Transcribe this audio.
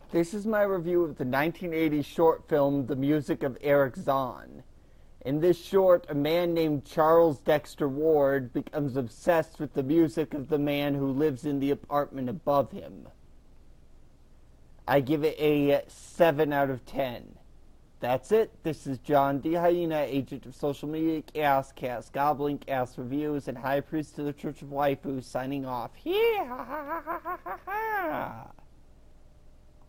This is my review of the 1980 short film The Music of Eric Zahn. In this short, a man named Charles Dexter Ward becomes obsessed with the music of the man who lives in the apartment above him. I give it a 7 out of 10. That's it. This is John D. Hyena, agent of social media, Chaos, Chaos Goblin, Chaos Reviews, and High Priest of the Church of Waifu, signing off. Yeah.